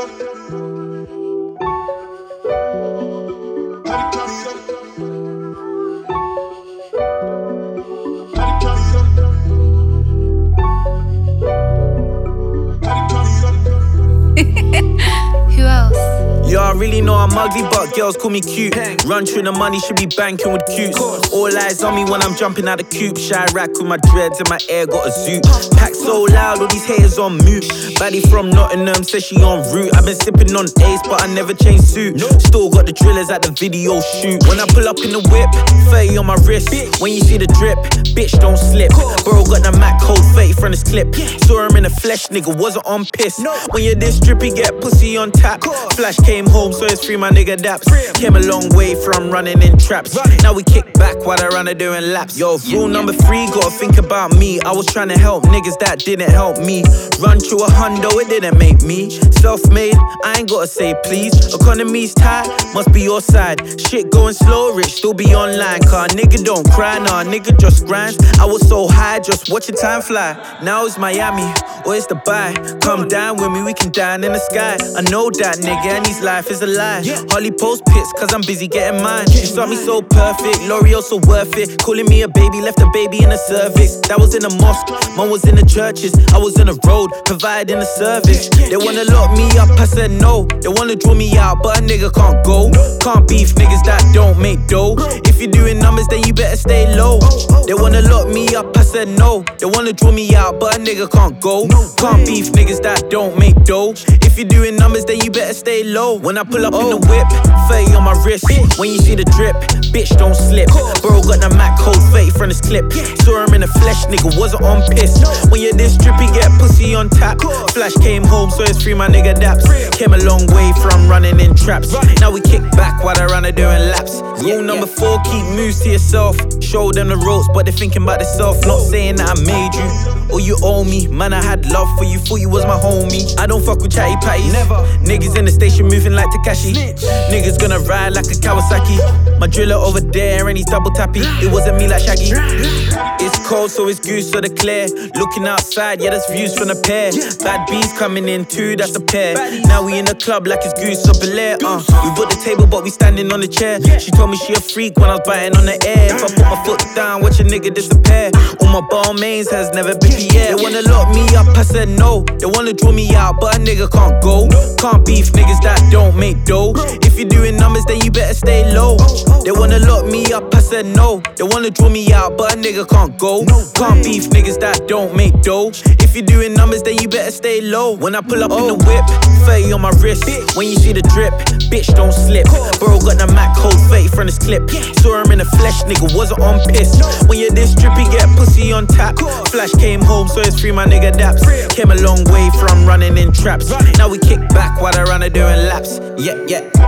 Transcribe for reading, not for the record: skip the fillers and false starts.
Who else? Yeah, I really know I'm ugly, but girls call me cute. Run through the money, should be banking with cutes. All eyes on me when I'm jumping out the coop. Shy rack with my dreads and my air got a zoot. Pack so loud, all these haters on mute. Baddie from Nottingham says she en route. I've been sipping on Ace, but I never changed suit. Still got the drillers at the video shoot. When I pull up in the whip, 30 on my wrist. When you see the drip, bitch don't slip. Bro got the Mac code 30 from this clip. Saw him in the flesh, nigga wasn't on piss. When you're this drippy, get pussy on tap. Flash came home, so it's free my nigga daps. Came a long way from running in traps. Now we kick back while they're running doing laps. Yo, rule number 3, gotta think about me. I was trying to help niggas that didn't help me. Run through a hundo, it didn't make me. Self-made, I ain't gotta say please. Economy's tight, must be your side. Shit going slow, rich, still be online. Car nigga don't cry, nah, nigga just grinds. I was so high, just watching time fly. Now it's Miami, or it's Dubai. Come down with me, we can dine in the sky. I know that nigga, and his life is a lie. Holly post pics, cause I'm busy getting mine. She saw me so perfect, L'Oreal so worth it. Calling me a baby, left a baby in the cervix. That was in the mosque, mom was in the churches. I was on the road, providing the service. They wanna lock me up, I said no. They wanna draw me out, but a nigga can't go. Can't beef niggas that don't make dough. If you're doing numbers, then you better stay low. They wanna lock me up, I said no. They wanna draw me out, but a nigga can't go. Can't beef niggas that don't make dough. If you're doing numbers, then you better stay low. When I pull up in the whip, 30 on my wrist. When you see the drip, bitch don't slip. Bro got the Mac code 30 from this clip. Saw him in the flesh, nigga wasn't on piss. When you're this drippy, get pussy on tap. Flash came home, so it's free my nigga daps. Came a long way from running in traps. Now we kick back while they're running doing laps. Rule number 4, keep moves to yourself. Show them the ropes, but they're thinking about themselves. Not saying that I made you, or you owe me. Man, I had love for you, thought you was my homie. I don't fuck with chatty patties. Niggas in the station moving like Takashi. Niggas gonna ride like a Kawasaki. My driller over there and he's double tappy. It wasn't me like Shaggy. It's cold, so it's goose, so the clear. Looking outside, yeah, that's views from the pair. Bad bees coming in too, that's a pair. Now we in the club like it's Goose or Belair. We bought the table, but we standing on the chair. She told me she a freak when I was biting on the air. If I put my foot down, watch a nigga disappear. All my ball mains has never been Pierre. They wanna lock me up, I said no. They wanna draw me out, but a nigga can't go. Can't beef niggas that don't make dough. If you're doing numbers, then you better stay low. They wanna lock me up, I said no. They wanna draw me out, but a nigga can't go. Can't beef niggas that don't make dough. If you're doing numbers, then you better stay low. When I pull up in the whip, 30 on my wrist. When you see the drip, bitch don't slip. Bro got the Mac code 30 from this clip. Saw him in the flesh, nigga wasn't on piss. When you're this drippy, get pussy on tap. Flash came home, so it's free my nigga daps. Came a long way from running in traps. Now we kick back while they're running doing laps. Yeah, yeah.